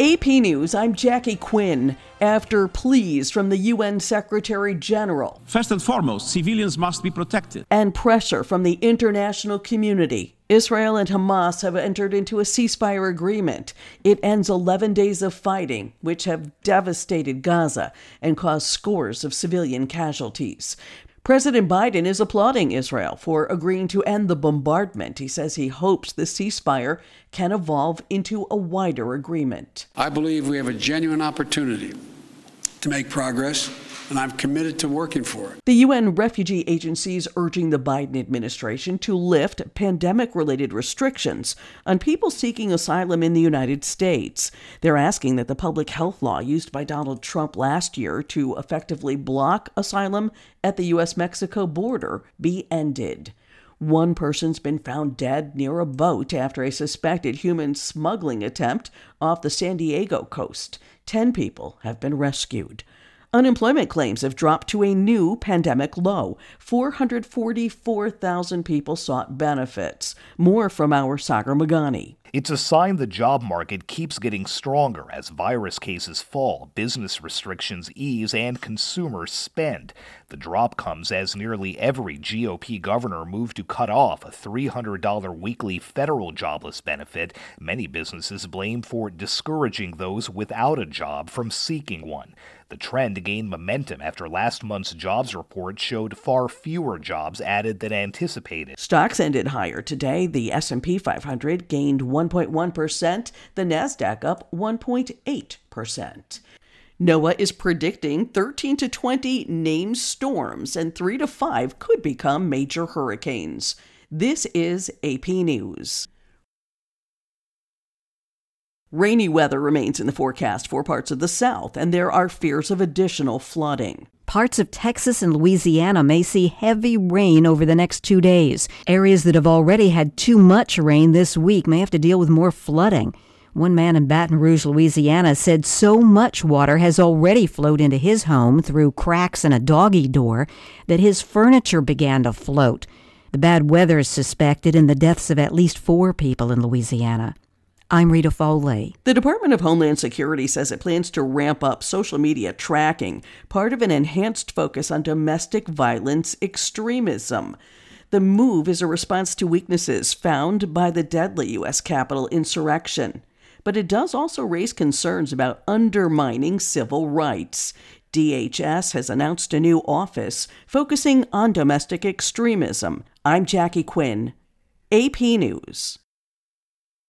AP News, I'm Jackie Quinn. After pleas from the UN Secretary General. First and foremost, civilians must be protected. And pressure from the international community. Israel and Hamas have entered into a ceasefire agreement. It ends 11 days of fighting, which have devastated Gaza and caused scores of civilian casualties. President Biden is applauding Israel for agreeing to end the bombardment. He says he hopes the ceasefire can evolve into a wider agreement. I believe we have a genuine opportunity to make progress, and I'm committed to working for it. The UN refugee agency is urging the Biden administration to lift pandemic-related restrictions on people seeking asylum in the United States. They're asking that the public health law used by Donald Trump last year to effectively block asylum at the U.S.-Mexico border be ended. One person's been found dead near a boat after a suspected human smuggling attempt off the San Diego coast. 10 people have been rescued. Unemployment claims have dropped to a new pandemic low. 444,000 people sought benefits. More from our Sagar Magani. It's a sign the job market keeps getting stronger as virus cases fall, business restrictions ease, and consumers spend. The drop comes as nearly every GOP governor moved to cut off a $300 weekly federal jobless benefit many businesses blame for discouraging those without a job from seeking one. The trend gained momentum after last month's jobs report showed far fewer jobs added than anticipated. Stocks ended higher today. The S&P 500 gained 1.1%, the Nasdaq up 1.8%. NOAA is predicting 13 to 20 named storms, and 3 to 5 could become major hurricanes. This is AP News. Rainy weather remains in the forecast for parts of the South, and there are fears of additional flooding. Parts of Texas and Louisiana may see heavy rain over the next 2 days. Areas that have already had too much rain this week may have to deal with more flooding. One man in Baton Rouge, Louisiana, said so much water has already flowed into his home through cracks in a doggy door that his furniture began to float. The bad weather is suspected in the deaths of at least 4 people in Louisiana. I'm Rita Foley. The Department of Homeland Security says it plans to ramp up social media tracking, part of an enhanced focus on domestic violence extremism. The move is a response to weaknesses found by the deadly U.S. Capitol insurrection. But it does also raise concerns about undermining civil rights. DHS has announced a new office focusing on domestic extremism. I'm Jackie Quinn, AP News.